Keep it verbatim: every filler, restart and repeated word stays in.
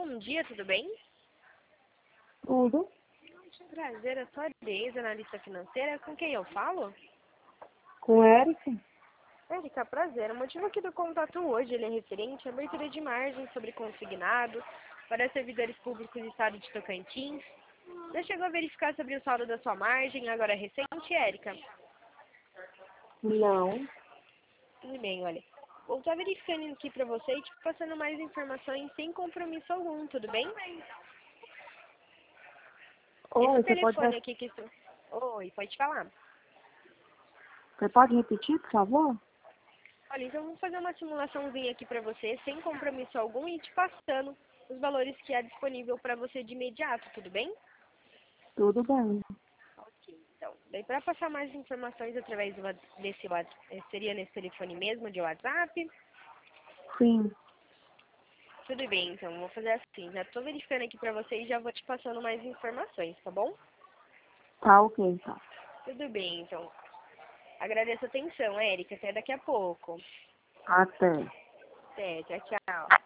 bom dia, tudo bem? Tudo. Prazer, eu sou a Deise, analista financeira. Com quem eu falo? Com Érica? Érica, prazer. O motivo aqui do contato hoje ele é referente à abertura de margem sobre consignado para servidores públicos do estado de Tocantins. Já chegou a verificar sobre o saldo da sua margem, agora é recente, Érica? Não. Tudo bem, olha. Vou estar verificando aqui para você e te passando mais informações sem compromisso algum, tudo bem? Oi, Esse você pode, telefone aqui que estou... Oi, pode falar. você pode repetir, por favor? Olha, então vamos fazer uma simulaçãozinha aqui para você, sem compromisso algum, e te passando os valores que há disponível para você de imediato, tudo bem? Tudo bem. Ok, então, daí para passar mais informações através do, wa- desse WhatsApp, seria nesse telefone mesmo, de WhatsApp? Sim. Tudo bem, então, vou fazer assim, já estou verificando aqui para você e já vou te passando mais informações, tá bom? Tá ok, então. Tudo bem, então. Agradeço a atenção, Érica, até daqui a pouco. Até. Até, tchau, tchau.